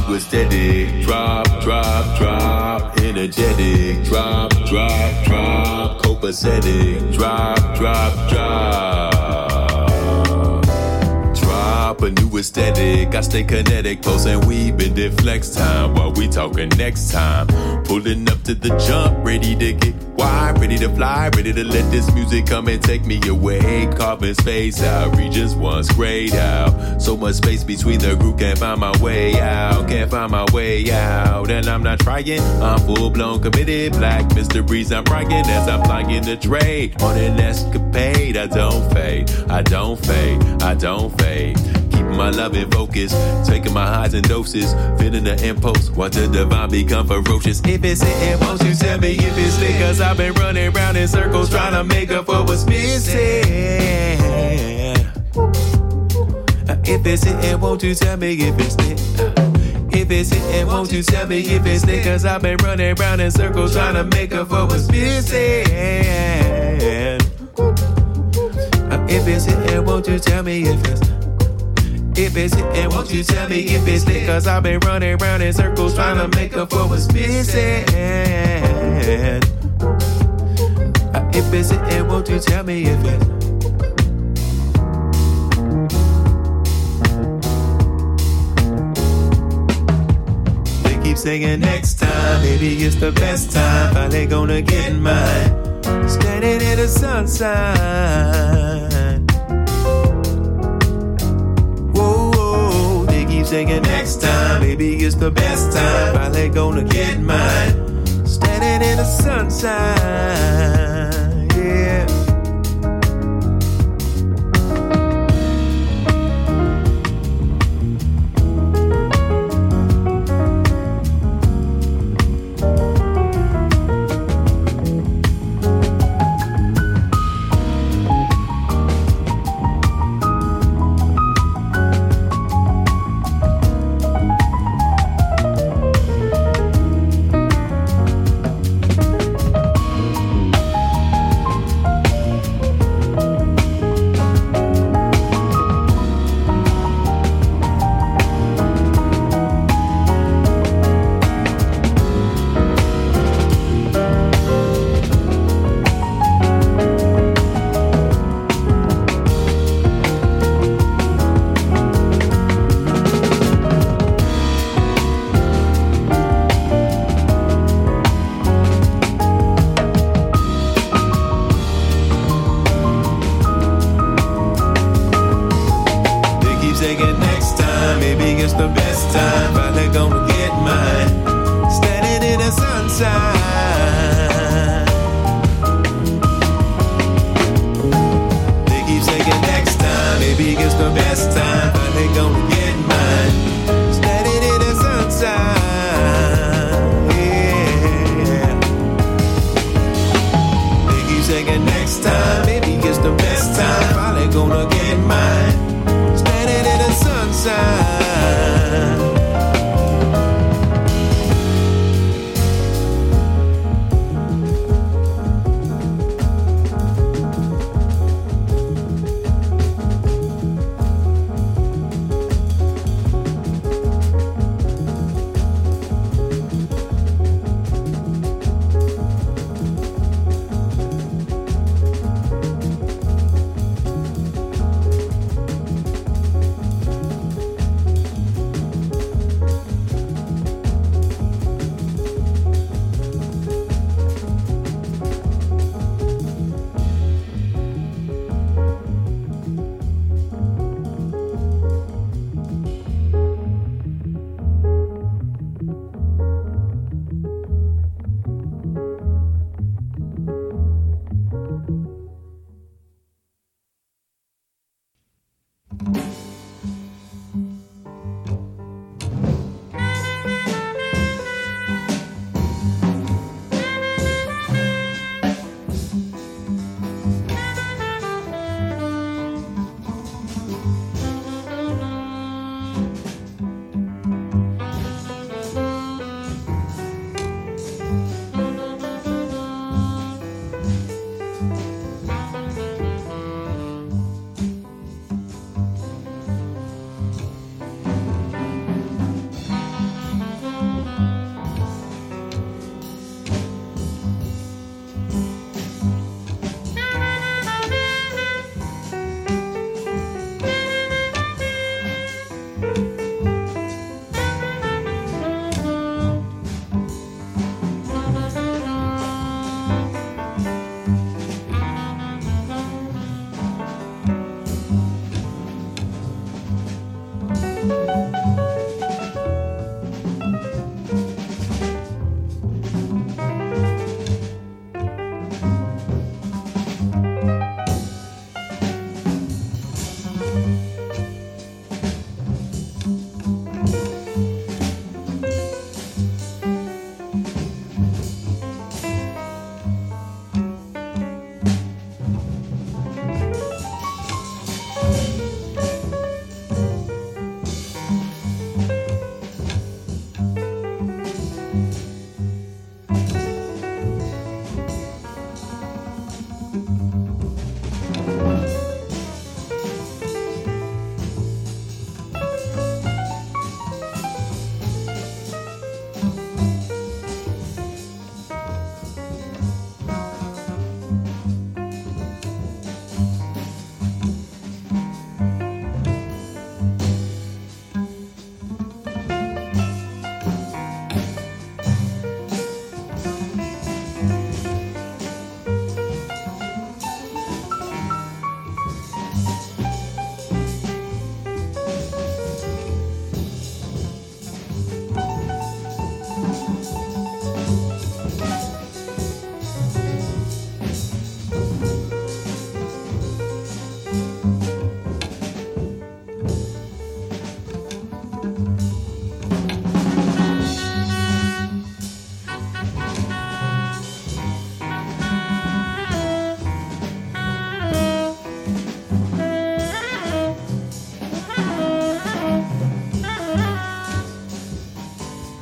new aesthetic. Drop, drop, drop. Energetic. Drop, drop, drop. Copacetic. Drop, drop, drop. Drop a new aesthetic. I stay kinetic. Pulse and weave in the flex time while we talking next time. Pulling up to the jump, ready to get wide, ready to fly, ready to let this music come and take me away. Carving space out, regions once grayed out. So much space between the group, can't find my way out, can't find my way out. And I'm not trying, I'm full blown committed. Black mysteries, I'm writing as I'm flying the trade. On an escapade, I don't fade, I don't fade, I don't fade. Keeping my love in focus, taking my highs and doses, feeling the impulse, watch the divine become ferocious. If it's hitting, won't you tell me if it's lit? Cause I've been running round in circles trying to make up for what's missing. If it's hitting, won't you tell me if it's lit? If it's hitting, won't you tell me if it's lit? Cause I've been running round in circles trying to make up for what's missing. If it's hitting, won't you tell me if it's lit? If it's hitting, won't you tell me if it's lit? Cause I've been running round in circles trying to make up for what's missing. If it's hitting, won't you tell me if it's lit? They keep saying next time, maybe it's the best time. Finally gonna get mine. Standing in the sunshine. Singing next time, maybe it's the best time. Finally gonna get mine. Standing in the sunshine, yeah.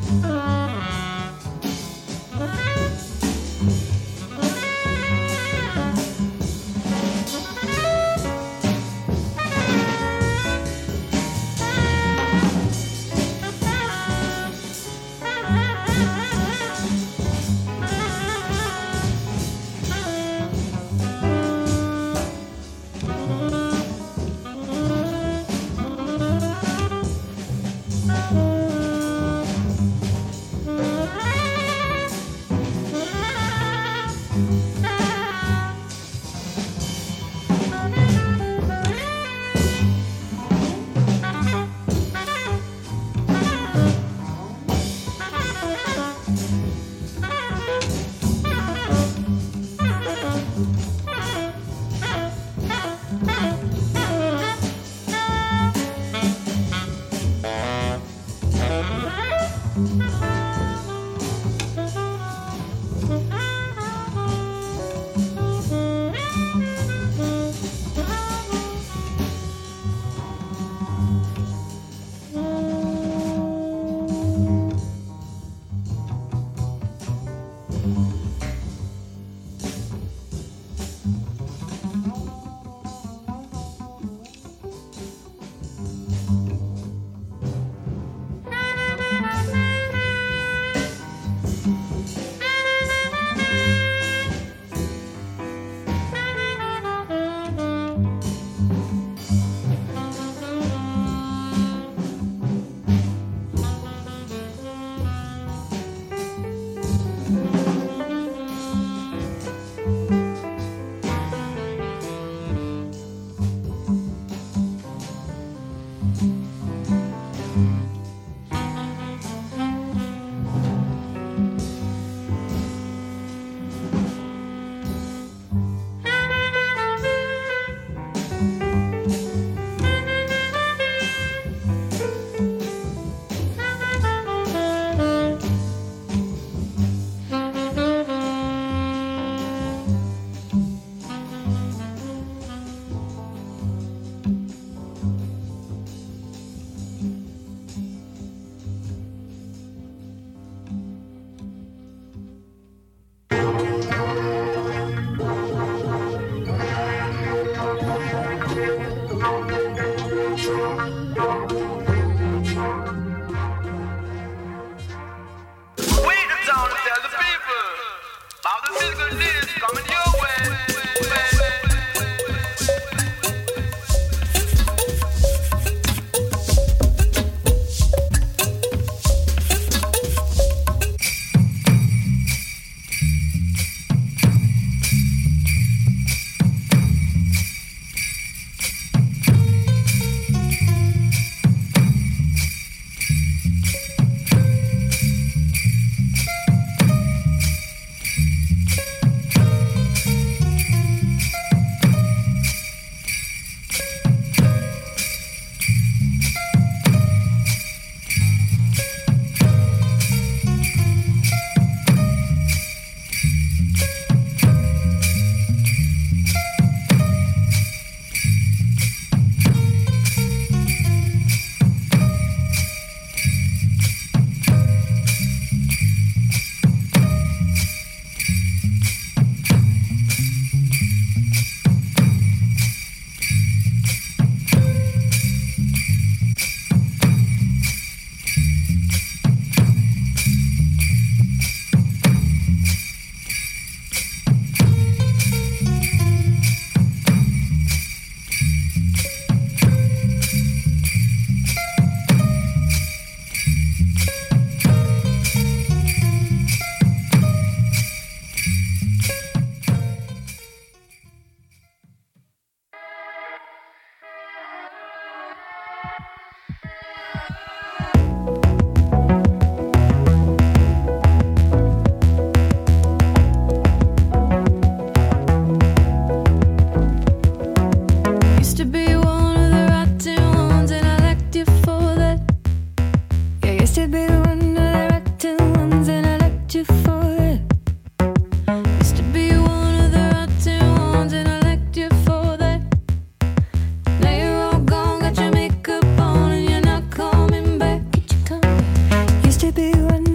Used to be one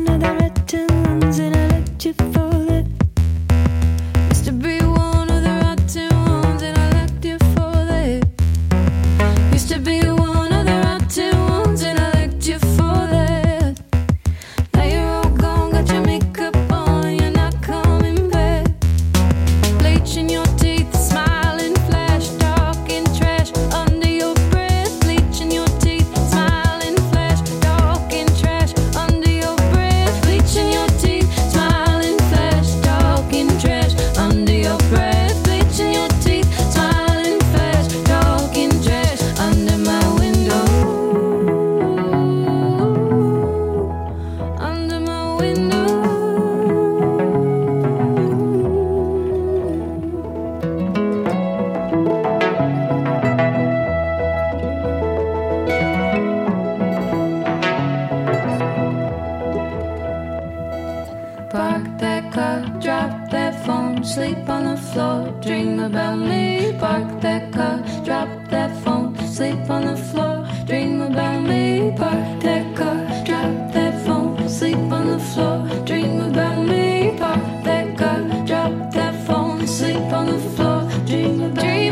park that car, drop that phone, sleep on the floor, dream about me. Park that car, drop that phone, sleep on the floor, dream about me. Park that car, drop that phone, sleep on the floor, dream about me. Park that car, drop that phone, sleep on the floor, dream about me.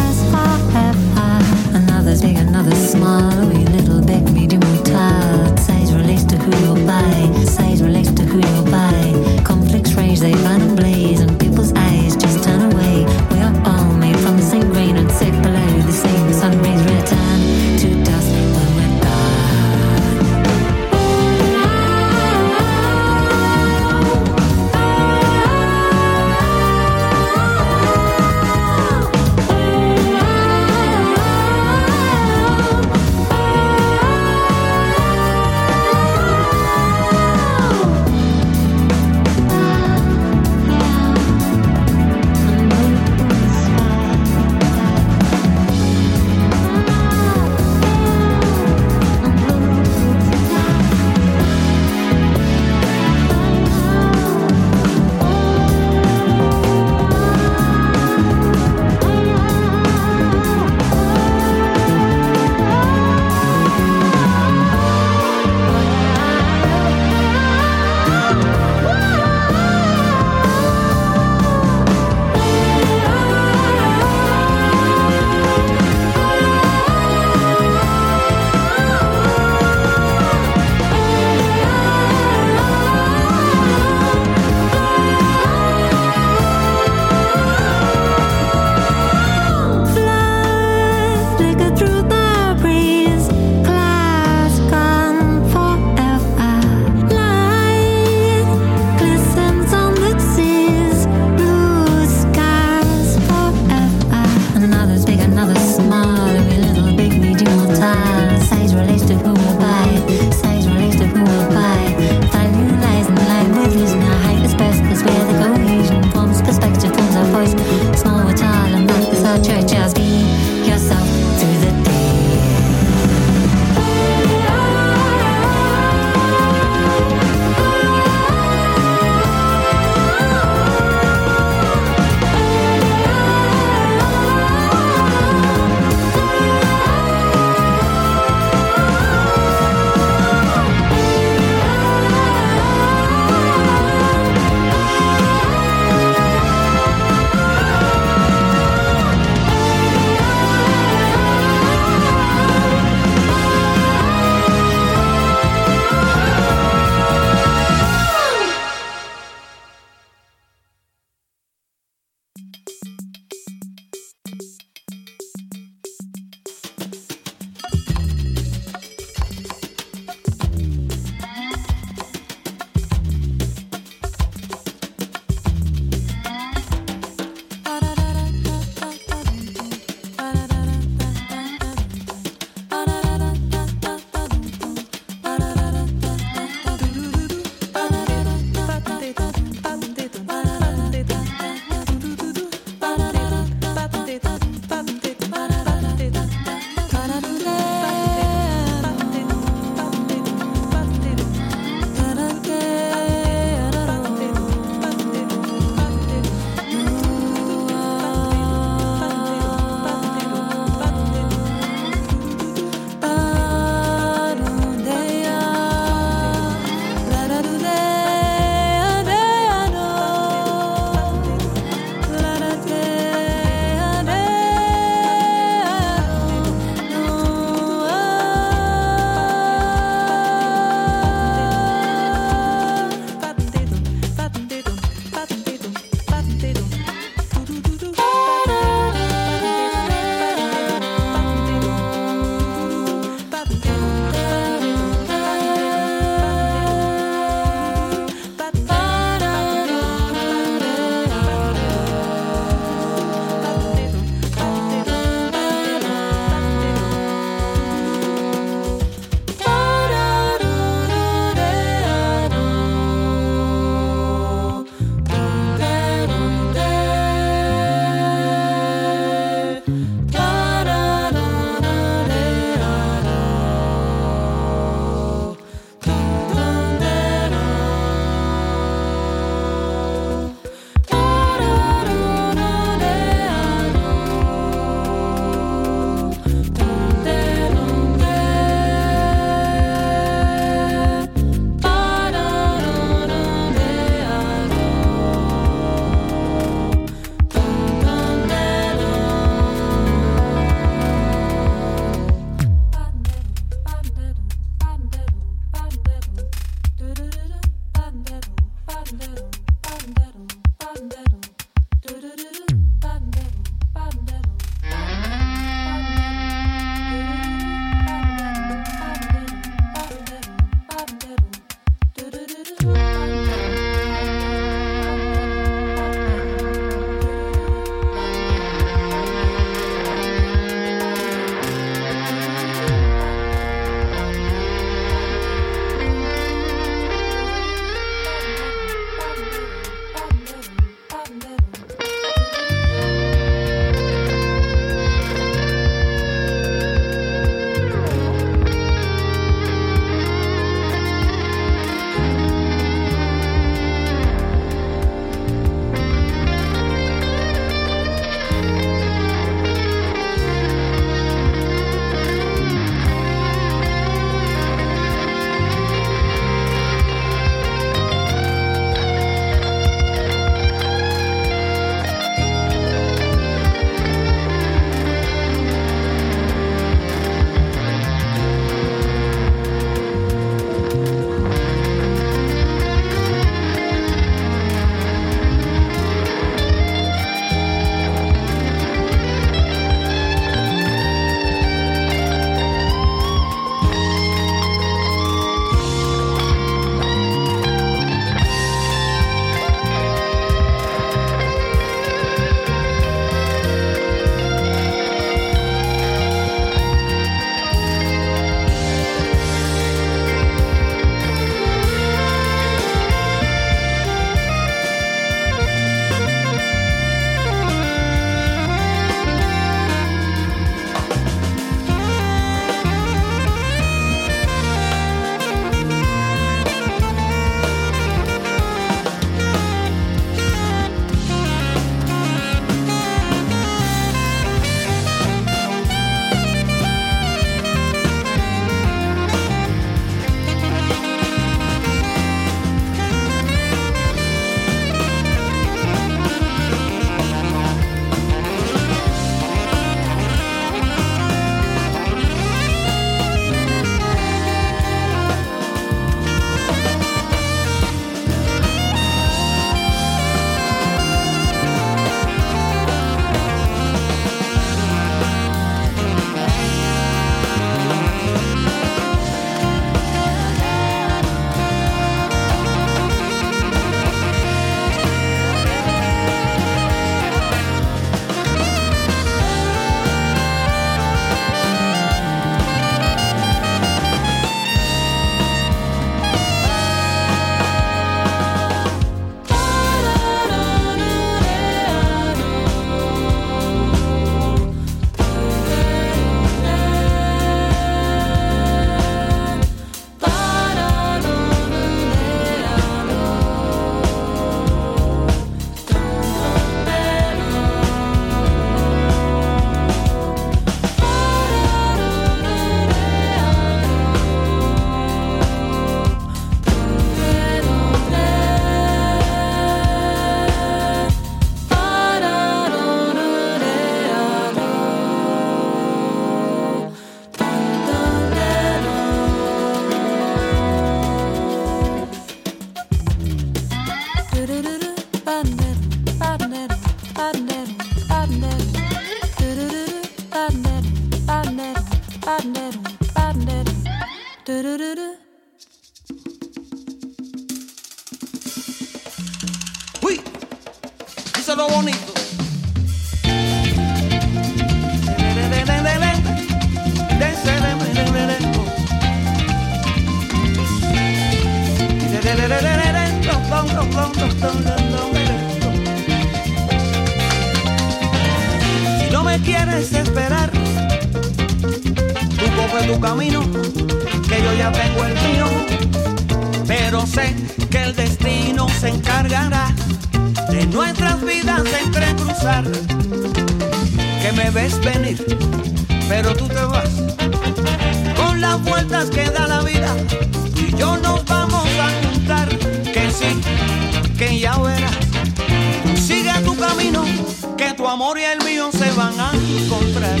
Si no me quieres esperar, tú coge tu camino, que yo ya tengo el mío. Pero sé que el destino se encargará de nuestras vidas entrecruzar. Que me ves venir, pero tú te vas. Con las vueltas que da la vida, tú y yo nos vamos a juntar. Que sí, que ya verás. Sigue tu camino, que tu amor y el mío se van a encontrar.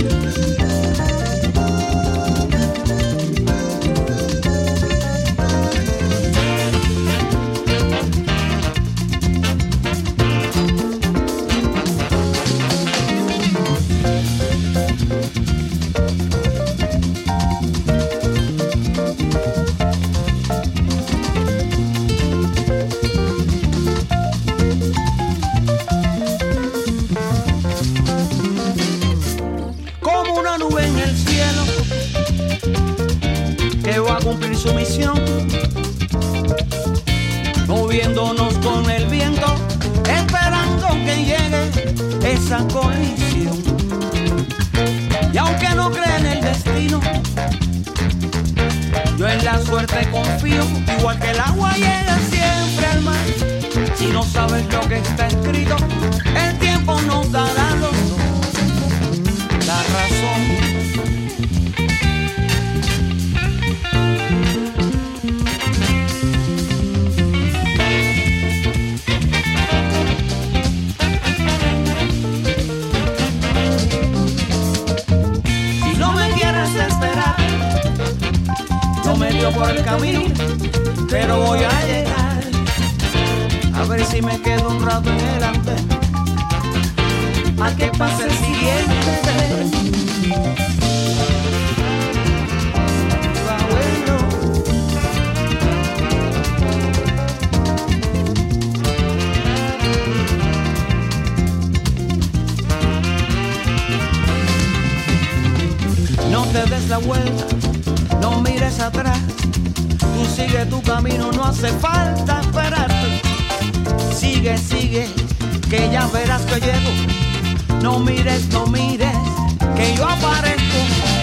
Su misión, moviéndonos con el viento, esperando que llegue esa colisión. Y aunque no cree en el destino, yo en la suerte confío, igual que el agua llega siempre al mar. Si no sabes lo que está escrito, el tiempo nos dará a los dos la razón. Por el camino, pero voy a llegar. A ver si me quedo un rato en el andén, a que pase el siguiente tren. No te des la vuelta, no mires atrás. Tú sigue tu camino, no hace falta esperarte. Sigue, sigue, que ya verás que llego. No mires, no mires, que yo aparezco.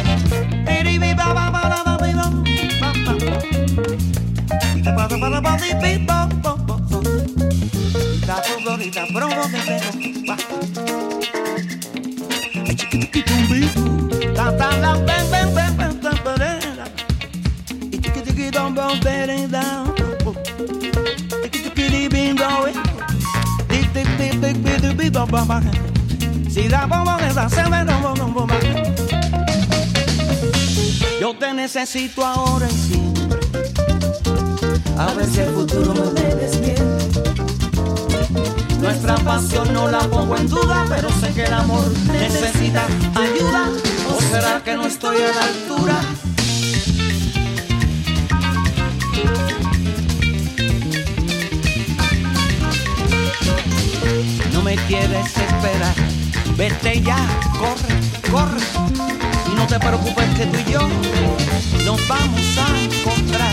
Yo te necesito ahora y siempre. A ver si el futuro me desmiente. Nuestra pasión no la pongo en duda, pero sé que el amor necesita ayuda. ¿O será que no estoy a la altura? No me quieres esperar, vete ya, corre, corre. Y no te preocupes que tú y yo nos vamos a encontrar.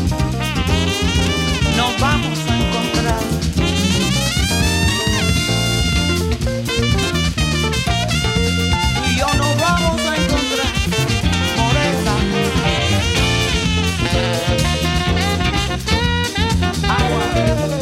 Nos vamos a encontrar. Tú y yo nos vamos a encontrar, morena. Agua.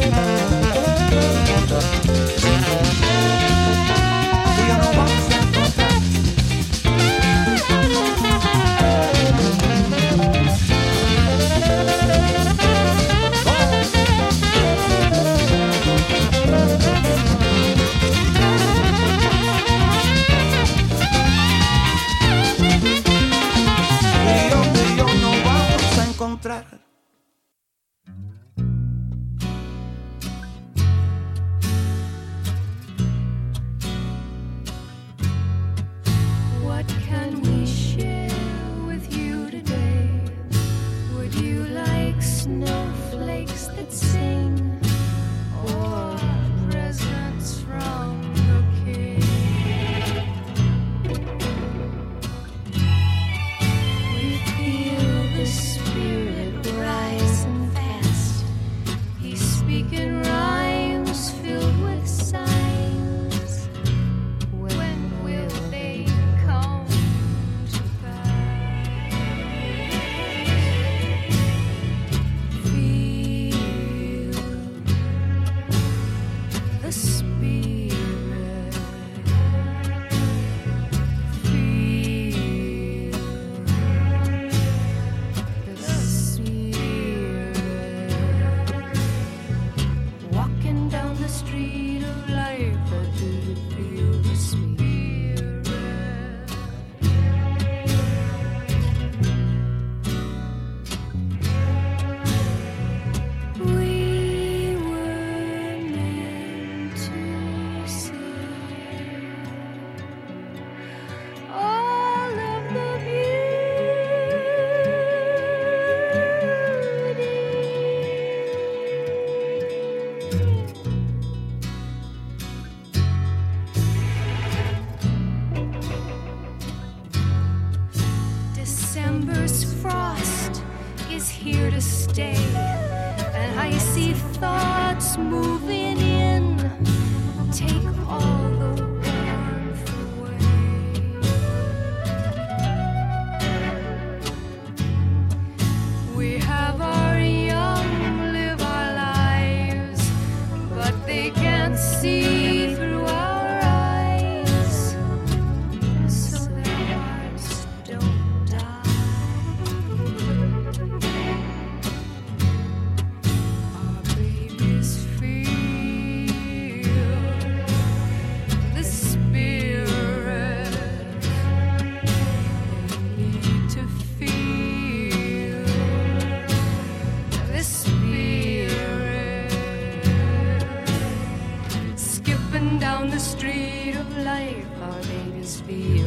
winter's frost is here to stay, and icy thoughts moving in take all the warmth away. We have our young, live our lives, but they can't see through our eyes, so their hearts don't die. Our babies feel the spirit. They need to feel the spirit. Skipping down the street of life, our babies feel